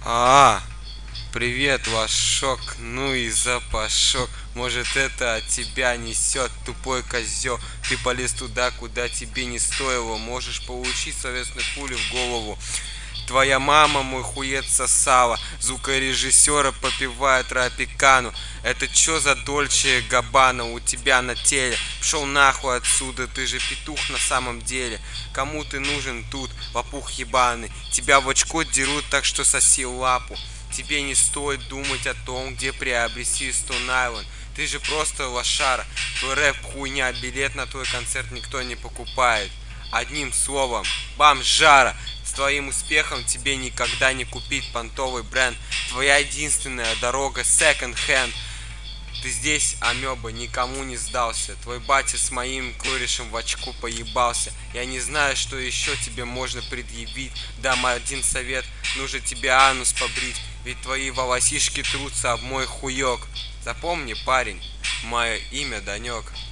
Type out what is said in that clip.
А, привет, Лошок, ну и запашок. Может, это от тебя несет, тупой козел. Ты полез туда, куда тебе не стоило. Можешь получить советскую пулю в голову. Твоя мама мой хует сосала. Звукорежиссера попивает тропикану. Это чё за Дольче Габбана у тебя на теле? Пшел нахуй отсюда, ты же петух на самом деле. Кому ты нужен тут, лопух ебаный? Тебя в очко дерут, так что соси лапу. Тебе не стоит думать о том, где приобрести Stone Island. Ты же просто лошара. Твой рэп хуйня, билет на твой концерт никто не покупает. Одним словом, бомжара. С твоим успехом тебе никогда не купить понтовый бренд. Твоя единственная дорога second hand. Ты здесь, амеба, никому не сдался. Твой батя с моим корешем в очку поебался. Я не знаю, что еще тебе можно предъявить. Дам один совет, нужно тебе анус побрить. Ведь твои волосишки трутся об мой хуёк. Запомни, парень, мое имя Данек.